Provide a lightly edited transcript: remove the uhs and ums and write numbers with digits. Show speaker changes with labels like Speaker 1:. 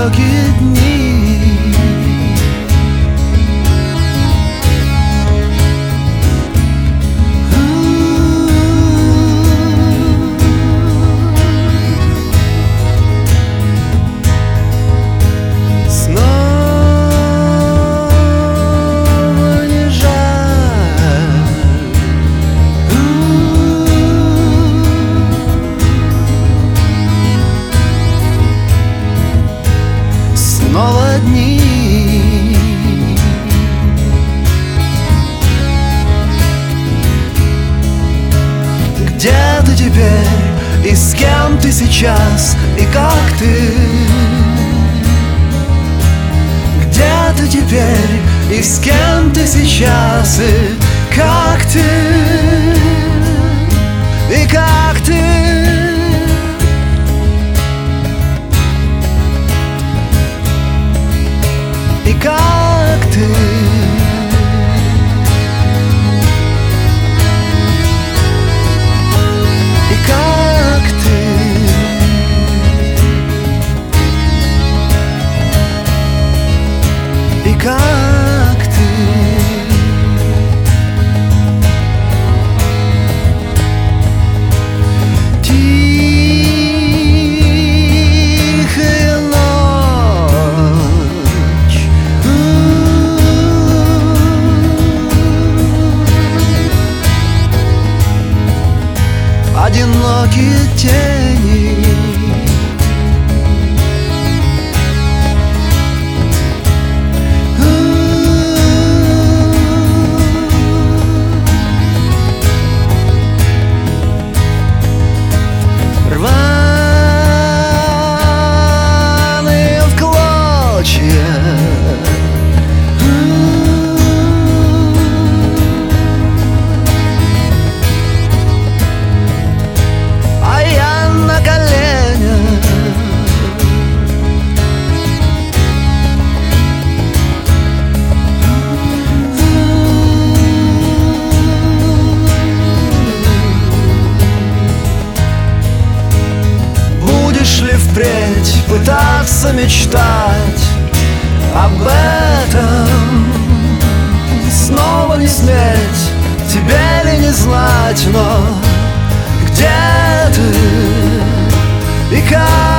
Speaker 1: одинокие дни. Снова дни. Где ты теперь, и с кем ты сейчас, и как ты? Где ты теперь, и с кем ты сейчас, и как ты? И как ты? И как ты? И как ты? И как ты? Тихая ночь. Одинокие тени. Рваные в клочья. А я на коленях. Будешь ли впредь пытаться мечтать об этом? Снова не сметь, тебе ли не знать, но где ты и как?